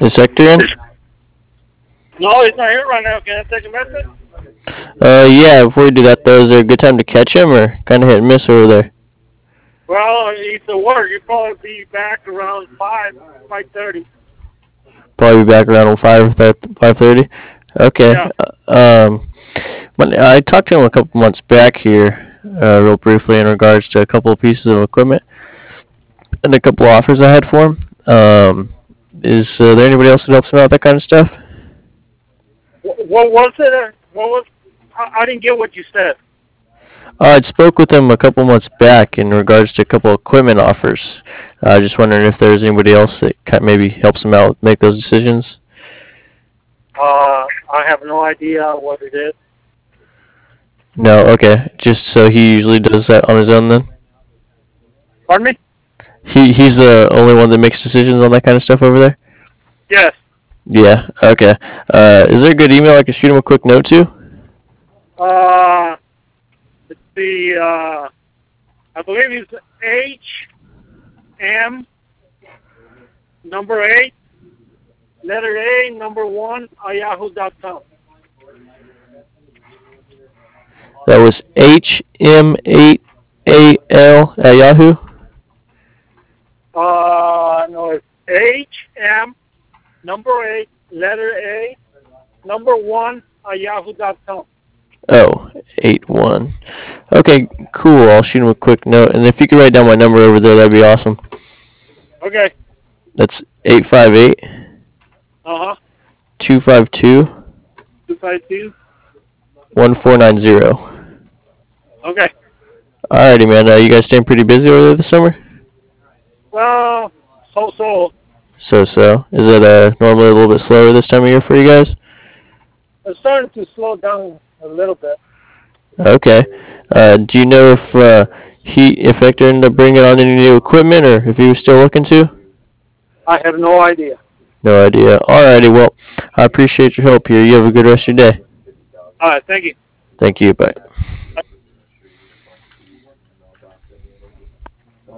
Is Hector in? No, he's not here right now. Can I take a message? Yeah, before we do that, though, is there a good time to catch him, or kind of hit and miss over there? Well, he's at work. He'll probably be back around 5:30. Probably be back around 5:30. Okay. Yeah. But I talked to him a couple months back here, real briefly, in regards to a couple of pieces of equipment and a couple offers I had for him. Is there anybody else that helps him out with that kind of stuff? What was it? What was? I didn't get what you said. I spoke with him a couple months back in regards to a couple of equipment offers. Just wondering if there's anybody else that maybe helps him out make those decisions. I have no idea what it is. No, okay. Just so he usually does that on his own then? Pardon me? He's the only one that makes decisions on that kind of stuff over there? Yes. Yeah, okay. Is there a good email I can shoot him a quick note to? It's I believe it's HM number 8, letter A, number 1, yahoo.com. That was HM8AL at Yahoo? No, it's HM number 8, letter A, number 1, yahoo.com. Oh, 81. Okay, cool. I'll shoot him a quick note. And if you could write down my number over there, that'd be awesome. Okay. That's 858 Uh-huh. 252 252. 1490. Okay. Alrighty, man. You guys staying pretty busy over there this summer? Well, so. So. Is it normally a little bit slower this time of year for you guys? It's starting to slow down a little bit. Okay. Do you know if if Hector ended up bringing on any new equipment, or if he was still looking to? I have no idea. No idea. Alrighty. Well, I appreciate your help here. You have a good rest of your day. All right. Thank you. Thank you. Bye.